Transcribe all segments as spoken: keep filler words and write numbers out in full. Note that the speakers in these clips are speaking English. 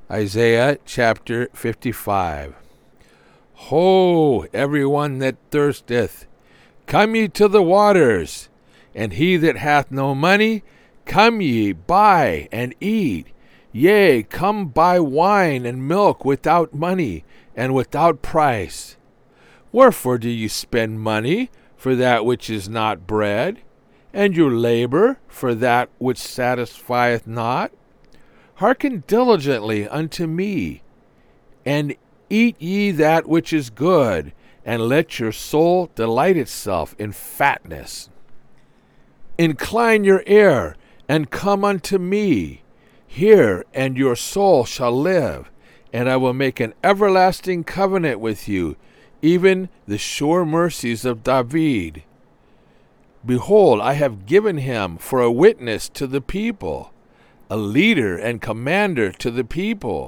Isaiah chapter fifty-five. Ho, every one that thirsteth, come ye to the waters, and he that hath no money, come ye, buy and eat. Yea, come buy wine and milk without money, and without price. Wherefore do ye spend money for that which is not bread, and your labor for that which satisfieth not? Hearken diligently unto me, and eat ye that which is good, and let your soul delight itself in fatness. Incline your ear, and come unto me. Hear, and your soul shall live, and I will make an everlasting covenant with you, even the sure mercies of David. Behold, I have given him for a witness to the people, a leader and commander to the people.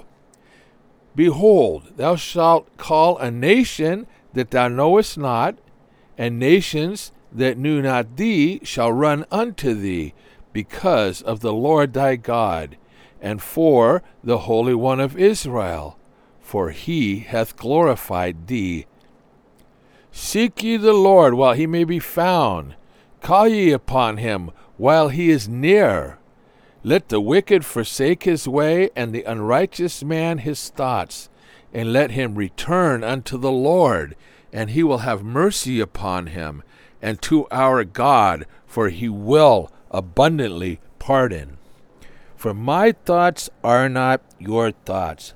Behold, thou shalt call a nation that thou knowest not, and nations that knew not thee shall run unto thee, because of the Lord thy God, and for the Holy One of Israel, for he hath glorified thee. Seek ye the Lord while he may be found. Call ye upon him while he is near. Let the wicked forsake his way, and the unrighteous man his thoughts, and let him return unto the Lord, and he will have mercy upon him, and to our God, for he will abundantly pardon. For my thoughts are not your thoughts,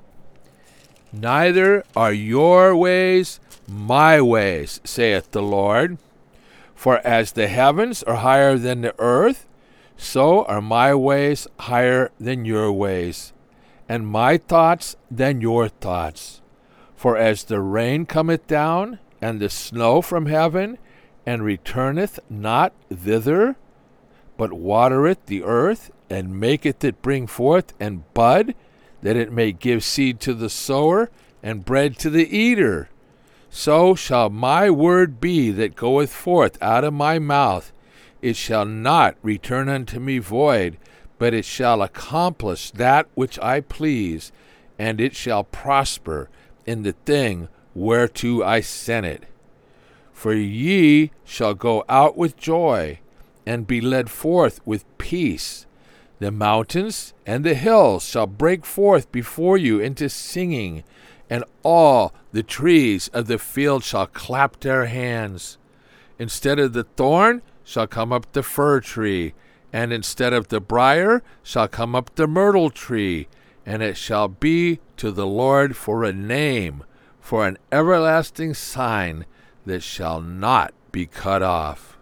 neither are your ways my ways, saith the Lord. For as the heavens are higher than the earth, so are my ways higher than your ways, and my thoughts than your thoughts. For as the rain cometh down, and the snow from heaven, and returneth not thither, but watereth the earth, and maketh it bring forth and bud, that it may give seed to the sower, and bread to the eater, so shall my word be that goeth forth out of my mouth. It shall not return unto me void, but it shall accomplish that which I please, and it shall prosper in the thing whereto I sent it. For ye shall go out with joy, and be led forth with peace. The mountains and the hills shall break forth before you into singing, and all the trees of the field shall clap their hands. Instead of the thorn shall come up the fir tree, and instead of the brier shall come up the myrtle tree, and it shall be to the Lord for a name, for an everlasting sign that shall not be cut off.